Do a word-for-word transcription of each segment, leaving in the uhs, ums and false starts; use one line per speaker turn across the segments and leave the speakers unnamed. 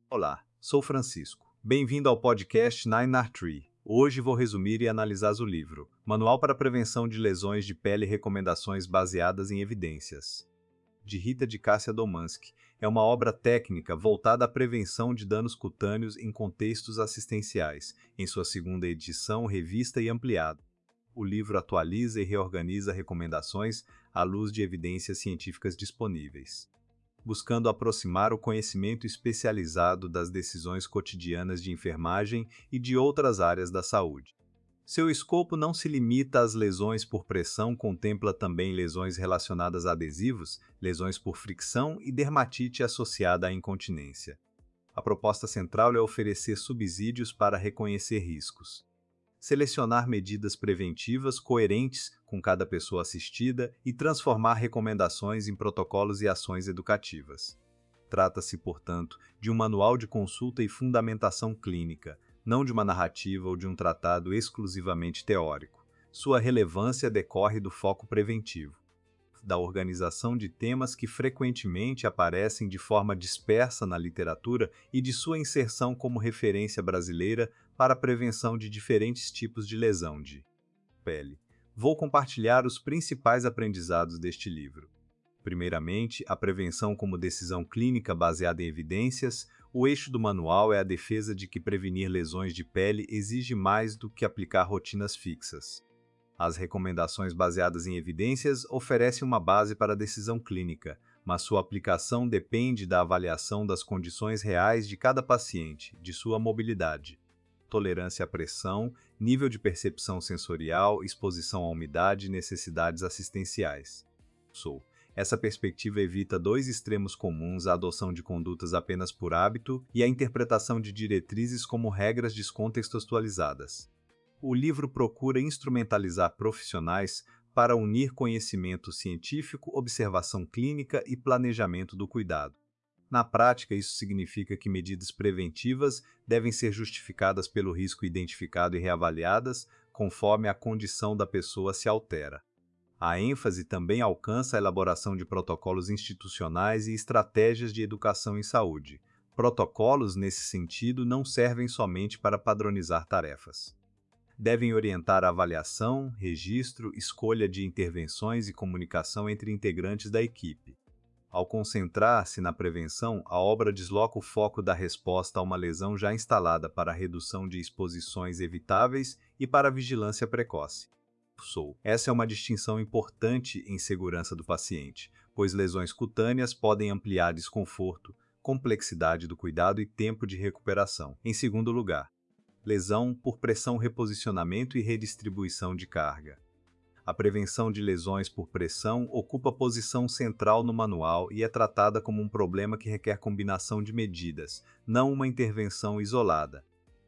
Olá, sou Francisco. Bem-vindo ao podcast Nine R Tree. Hoje vou resumir e analisar o livro Manual para a Prevenção de Lesões de Pele e Recomendações Baseadas em Evidências, de Rita de Cássia Domanski. É uma obra técnica voltada à prevenção de danos cutâneos em contextos assistenciais, em sua segunda edição revista e ampliada. O livro atualiza e reorganiza recomendações à luz de evidências científicas disponíveis, buscando aproximar o conhecimento especializado das decisões cotidianas de enfermagem e de outras áreas da saúde. Seu escopo não se limita às lesões por pressão, contempla também lesões relacionadas a adesivos, lesões por fricção e dermatite associada à incontinência. A proposta central é oferecer subsídios para reconhecer riscos, selecionar medidas preventivas coerentes com cada pessoa assistida e transformar recomendações em protocolos e ações educativas. Trata-se, portanto, de um manual de consulta e fundamentação clínica, não de uma narrativa ou de um tratado exclusivamente teórico. Sua relevância decorre do foco preventivo, da organização de temas que frequentemente aparecem de forma dispersa na literatura e de sua inserção como referência brasileira para a prevenção de diferentes tipos de lesão de pele. Vou compartilhar os principais aprendizados deste livro. Primeiramente, a prevenção como decisão clínica baseada em evidências. O eixo do manual é a defesa de que prevenir lesões de pele exige mais do que aplicar rotinas fixas. As recomendações baseadas em evidências oferecem uma base para a decisão clínica, mas sua aplicação depende da avaliação das condições reais de cada paciente, de sua mobilidade, tolerância à pressão, nível de percepção sensorial, exposição à umidade e necessidades assistenciais. Sou. Essa perspectiva evita dois extremos comuns: a adoção de condutas apenas por hábito e a interpretação de diretrizes como regras descontextualizadas. O livro procura instrumentalizar profissionais para unir conhecimento científico, observação clínica e planejamento do cuidado. Na prática, isso significa que medidas preventivas devem ser justificadas pelo risco identificado e reavaliadas conforme a condição da pessoa se altera. A ênfase também alcança a elaboração de protocolos institucionais e estratégias de educação em saúde. Protocolos, nesse sentido, não servem somente para padronizar tarefas. Devem orientar a avaliação, registro, escolha de intervenções e comunicação entre integrantes da equipe. Ao concentrar-se na prevenção, a obra desloca o foco da resposta a uma lesão já instalada para a redução de exposições evitáveis e para a vigilância precoce. Sou. Essa é uma distinção importante em segurança do paciente, pois lesões cutâneas podem ampliar desconforto, complexidade do cuidado e tempo de recuperação. Em segundo lugar, lesão por pressão, reposicionamento e redistribuição de carga. A prevenção de lesões por pressão ocupa posição central no manual e é tratada como um problema que requer combinação de medidas, não uma intervenção isolada.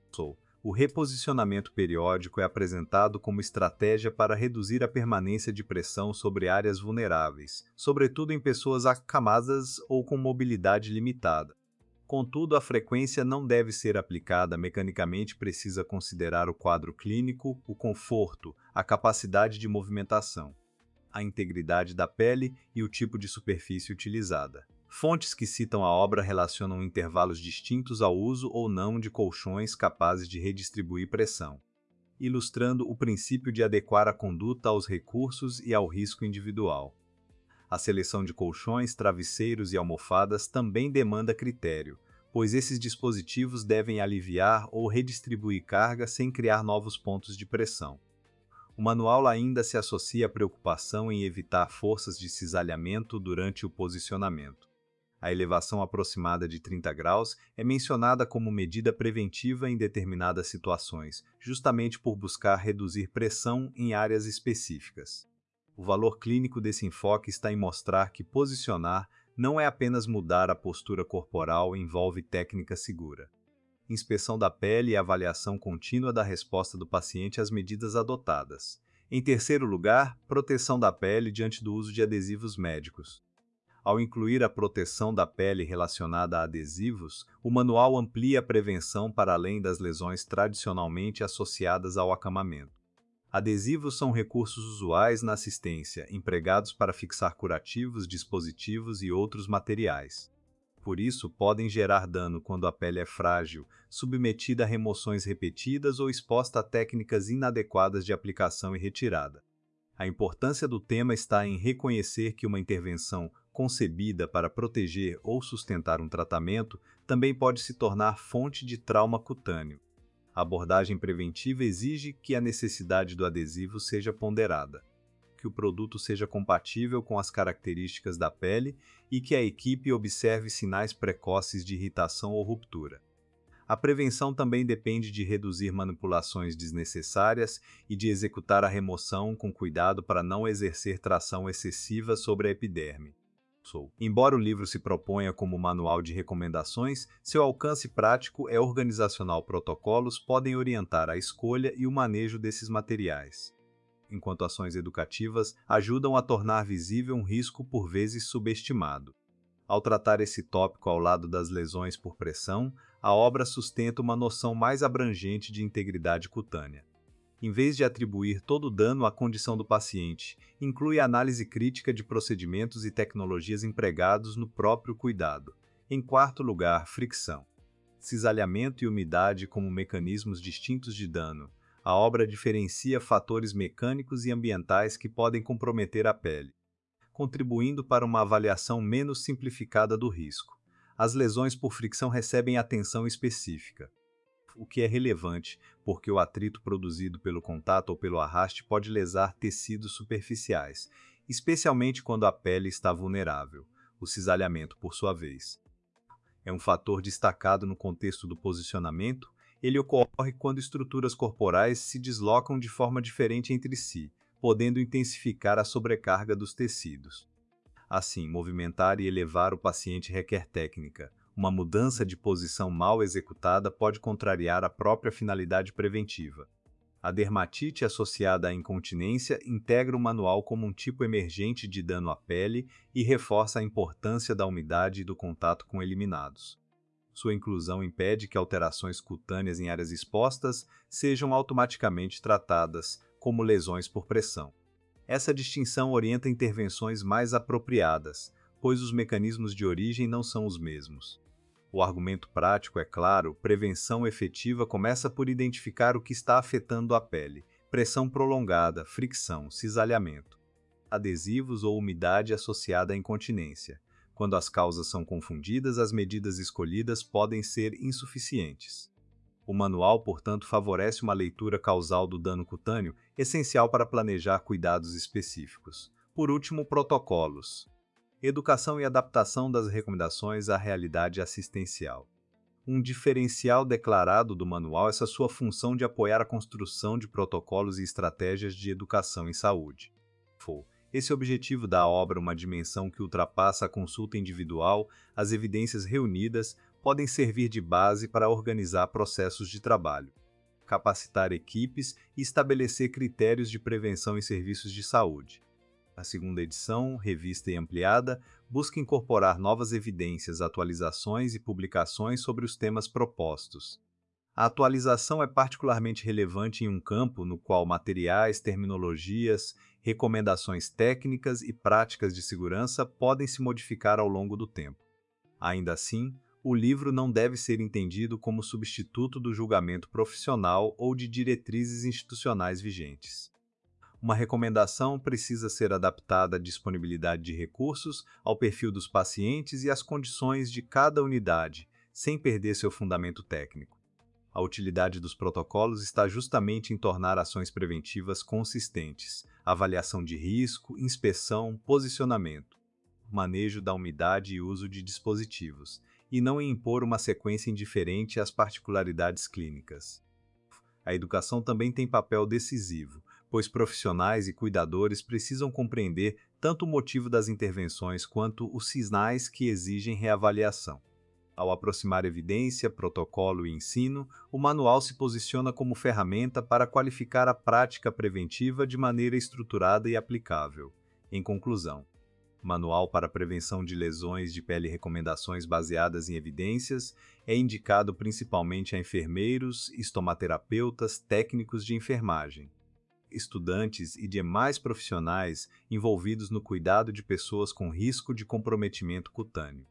O reposicionamento periódico é apresentado como estratégia para reduzir a permanência de pressão sobre áreas vulneráveis, sobretudo em pessoas acamadas ou com mobilidade limitada. Contudo, a frequência não deve ser aplicada mecanicamente, precisa considerar o quadro clínico, o conforto, a capacidade de movimentação, a integridade da pele e o tipo de superfície utilizada. Fontes que citam a obra relacionam intervalos distintos ao uso ou não de colchões capazes de redistribuir pressão, ilustrando o princípio de adequar a conduta aos recursos e ao risco individual. A seleção de colchões, travesseiros e almofadas também demanda critério, pois esses dispositivos devem aliviar ou redistribuir carga sem criar novos pontos de pressão. O manual ainda se associa à preocupação em evitar forças de cisalhamento durante o posicionamento. A elevação aproximada de trinta graus é mencionada como medida preventiva em determinadas situações, justamente por buscar reduzir pressão em áreas específicas. O valor clínico desse enfoque está em mostrar que posicionar não é apenas mudar a postura corporal, envolve técnica segura, inspeção da pele e avaliação contínua da resposta do paciente às medidas adotadas. Em terceiro lugar, proteção da pele diante do uso de adesivos médicos. Ao incluir a proteção da pele relacionada a adesivos, o manual amplia a prevenção para além das lesões tradicionalmente associadas ao acamamento. Adesivos são recursos usuais na assistência, empregados para fixar curativos, dispositivos e outros materiais. Por isso, podem gerar dano quando a pele é frágil, submetida a remoções repetidas ou exposta a técnicas inadequadas de aplicação e retirada. A importância do tema está em reconhecer que uma intervenção concebida para proteger ou sustentar um tratamento também pode se tornar fonte de trauma cutâneo. A abordagem preventiva exige que a necessidade do adesivo seja ponderada, que o produto seja compatível com as características da pele e que a equipe observe sinais precoces de irritação ou ruptura. A prevenção também depende de reduzir manipulações desnecessárias e de executar a remoção com cuidado para não exercer tração excessiva sobre a epiderme. Embora o livro se proponha como manual de recomendações, seu alcance prático é organizacional. Protocolos podem orientar a escolha e o manejo desses materiais, enquanto ações educativas ajudam a tornar visível um risco por vezes subestimado. Ao tratar esse tópico ao lado das lesões por pressão, a obra sustenta uma noção mais abrangente de integridade cutânea. Em vez de atribuir todo o dano à condição do paciente, inclui a análise crítica de procedimentos e tecnologias empregados no próprio cuidado. Em quarto lugar, fricção. Cisalhamento e umidade como mecanismos distintos de dano. A obra diferencia fatores mecânicos e ambientais que podem comprometer a pele, contribuindo para uma avaliação menos simplificada do risco. As lesões por fricção recebem atenção específica, o que é relevante, porque o atrito produzido pelo contato ou pelo arraste pode lesar tecidos superficiais, especialmente quando a pele está vulnerável. O cisalhamento, por sua vez, é um fator destacado no contexto do posicionamento. Ele ocorre quando estruturas corporais se deslocam de forma diferente entre si, podendo intensificar a sobrecarga dos tecidos. Assim, movimentar e elevar o paciente requer técnica. Uma mudança de posição mal executada pode contrariar a própria finalidade preventiva. A dermatite associada à incontinência integra o manual como um tipo emergente de dano à pele e reforça a importância da umidade e do contato com eliminados. Sua inclusão impede que alterações cutâneas em áreas expostas sejam automaticamente tratadas como lesões por pressão. Essa distinção orienta intervenções mais apropriadas, pois os mecanismos de origem não são os mesmos. O argumento prático é claro: prevenção efetiva começa por identificar o que está afetando a pele: pressão prolongada, fricção, cisalhamento, adesivos ou umidade associada à incontinência. Quando as causas são confundidas, as medidas escolhidas podem ser insuficientes. O manual, portanto, favorece uma leitura causal do dano cutâneo, essencial para planejar cuidados específicos. Por último, protocolos. Educação e adaptação das recomendações à realidade assistencial. Um diferencial declarado do manual é essa sua função de apoiar a construção de protocolos e estratégias de educação em saúde. Esse objetivo dá à obra uma dimensão que ultrapassa a consulta individual. As evidências reunidas podem servir de base para organizar processos de trabalho, capacitar equipes e estabelecer critérios de prevenção em serviços de saúde. A segunda edição, revista e ampliada, busca incorporar novas evidências, atualizações e publicações sobre os temas propostos. A atualização é particularmente relevante em um campo no qual materiais, terminologias, recomendações técnicas e práticas de segurança podem se modificar ao longo do tempo. Ainda assim, o livro não deve ser entendido como substituto do julgamento profissional ou de diretrizes institucionais vigentes. Uma recomendação precisa ser adaptada à disponibilidade de recursos, ao perfil dos pacientes e às condições de cada unidade, sem perder seu fundamento técnico. A utilidade dos protocolos está justamente em tornar ações preventivas consistentes: avaliação de risco, inspeção, posicionamento, manejo da umidade e uso de dispositivos, e não em impor uma sequência indiferente às particularidades clínicas. A educação também tem papel decisivo, pois profissionais e cuidadores precisam compreender tanto o motivo das intervenções quanto os sinais que exigem reavaliação. Ao aproximar evidência, protocolo e ensino, o manual se posiciona como ferramenta para qualificar a prática preventiva de maneira estruturada e aplicável. Em conclusão, Manual para a Prevenção de Lesões de Pele e Recomendações baseadas em evidências é indicado principalmente a enfermeiros, estomaterapeutas, técnicos de enfermagem, estudantes e demais profissionais envolvidos no cuidado de pessoas com risco de comprometimento cutâneo.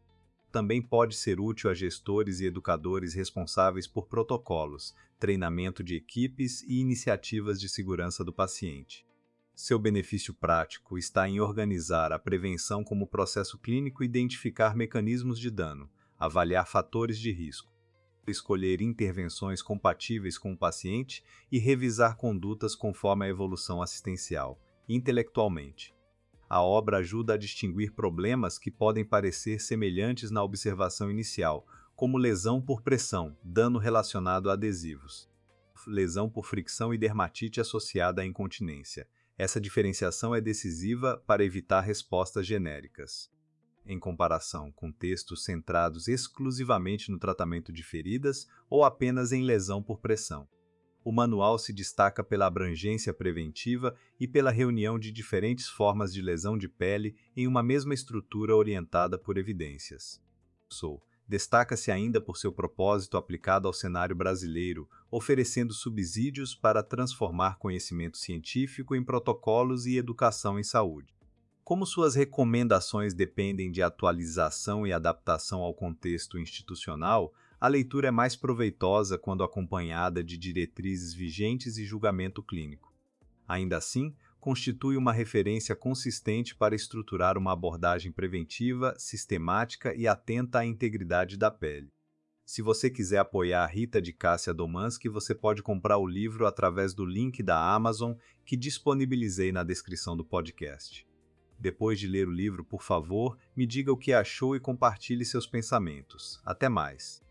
também pode ser útil a gestores e educadores responsáveis por protocolos, treinamento de equipes e iniciativas de segurança do paciente. Seu benefício prático está em organizar a prevenção como processo clínico e identificar mecanismos de dano, avaliar fatores de risco, escolher intervenções compatíveis com o paciente e revisar condutas conforme a evolução assistencial. Intelectualmente, a obra ajuda a distinguir problemas que podem parecer semelhantes na observação inicial, como lesão por pressão, dano relacionado a adesivos, lesão por fricção e dermatite associada à incontinência. Essa diferenciação é decisiva para evitar respostas genéricas, em comparação com textos centrados exclusivamente no tratamento de feridas ou apenas em lesão por pressão. O manual se destaca pela abrangência preventiva e pela reunião de diferentes formas de lesão de pele em uma mesma estrutura orientada por evidências. Sou. Destaca-se ainda por seu propósito aplicado ao cenário brasileiro, oferecendo subsídios para transformar conhecimento científico em protocolos e educação em saúde. Como suas recomendações dependem de atualização e adaptação ao contexto institucional, a leitura é mais proveitosa quando acompanhada de diretrizes vigentes e julgamento clínico. Ainda assim, constitui uma referência consistente para estruturar uma abordagem preventiva, sistemática e atenta à integridade da pele. Se você quiser apoiar a Rita de Cássia Domanski, você pode comprar o livro através do link da Amazon que disponibilizei na descrição do podcast. Depois de ler o livro, por favor, me diga o que achou e compartilhe seus pensamentos. Até mais!